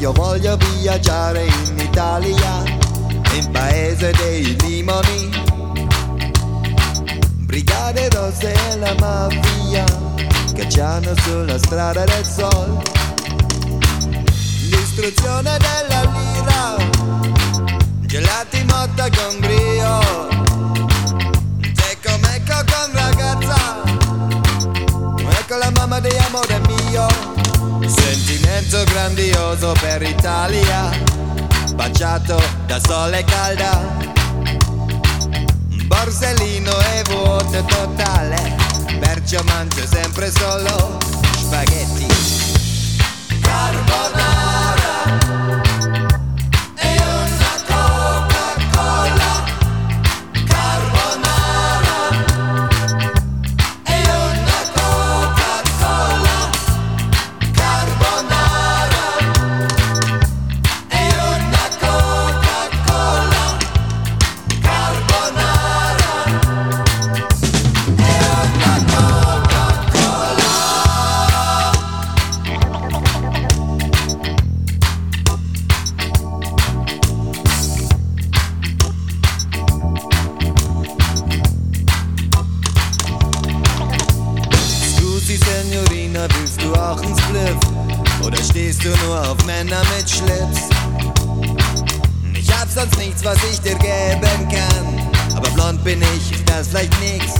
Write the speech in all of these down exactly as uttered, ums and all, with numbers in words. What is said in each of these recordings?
io voglio viaggiare in Italia, in paese dei limoni, brigate rosse e la mafia cacciano sulla strada del sol. L'istruzione della lira, gelati motta con brio, secco mecco con ragazza, ecco la mamma di amore mio. Sentimento grandioso per Italia, baciato da sole calda, borsellino e vuoto totale, perciò mangio sempre solo spaghetti. Carbonara e una Coca-Cola, carbonara e una Coca-Cola, carbonara e una Coca-Cola, carbonara e una Coca-Cola. Scusi Signorina, willst du auch ein Spliff? Oder stehst du nur auf Männer mit Schlips? Ich hab sonst nichts, was ich dir geben kann, aber blond bin ich, ist das vielleicht nix?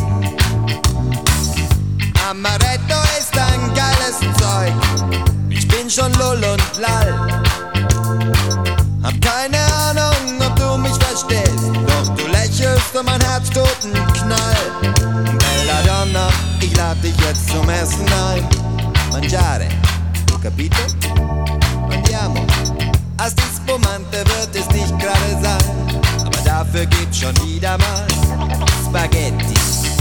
Amaretto ist ein geiles Zeug, ich bin schon lull und lall. Hab keine Ahnung, ob du mich verstehst, doch du lächelst und mein Herz tut einen Knall. Belladonna, ich lad dich jetzt zum Essen ein. Mangiare, tu capito? Andiamo. Asti spumante wird es nicht gerade sein, aber dafür gibt's schon wieder mal Spaghetti.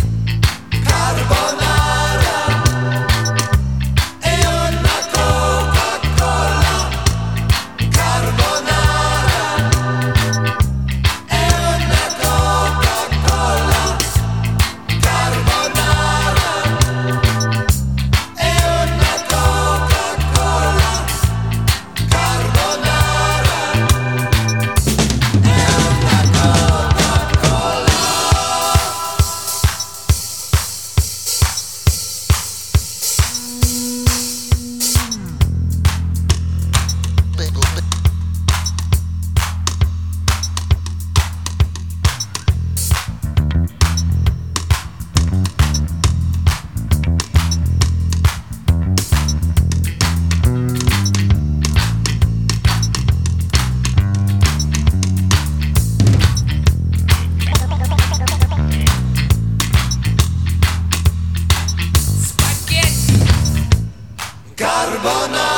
Carbonara e una Coca-Cola, carbonara e una Coca-Cola, carbonara e una Coca-Cola, carbonara e una Coca-Cola. Carbonara